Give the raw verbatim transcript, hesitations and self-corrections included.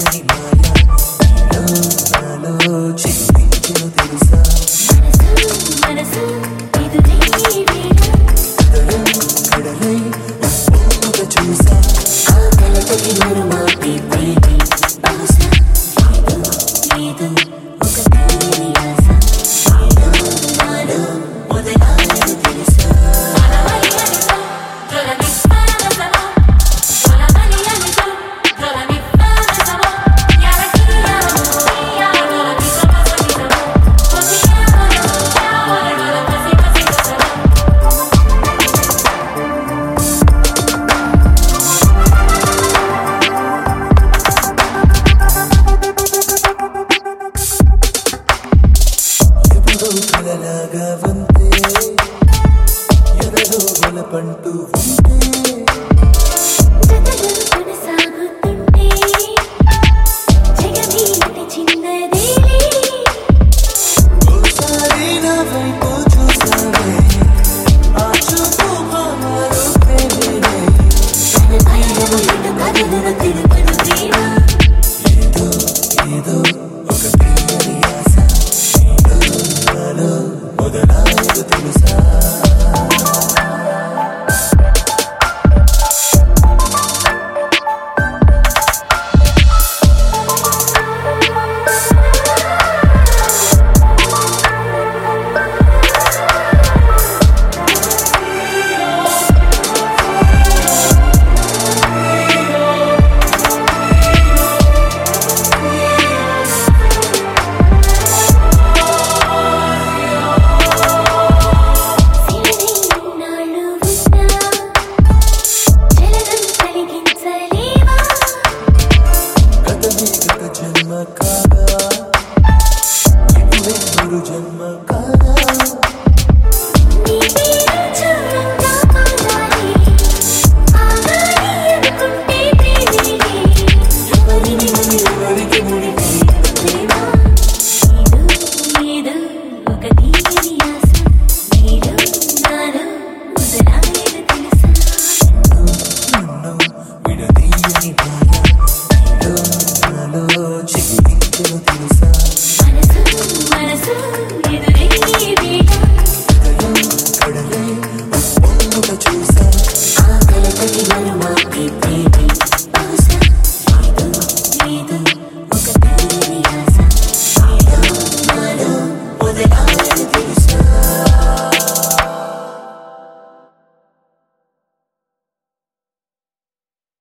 తెలియని మాయ నీలో నాలో చిలిపించెను తెలుసా మనసు ఎదురై వేళ హృదయం కడలై ఉప్పొంగుట చూసా ఆ కలతకి నూరు మాపి ప్రేమి బహుశా ఏదో ఏదో ఒక తెలియని ఆశ నీలో నాలో మొదలైనది తెలుసా కలలాగా వంతే ఎదలో వలపంటూ ఉంటే జతలు కొనసాగుతుంటే జగతి అతి చిన్నదేలే ఓసారి నా వైపు చూసావే ఆ చూపు మారు ప్రేమేనే తన పైనము ఎటు కథలను తెలుపను ప్రేమ ఏదో ఏదో ఒక తెలియని ఆశ నీలో నాలో మొదలైనది తెలుసా నాళ్ళు ఉన్నా జలనం కలిగించలేవా గతమే గత జన్మ కా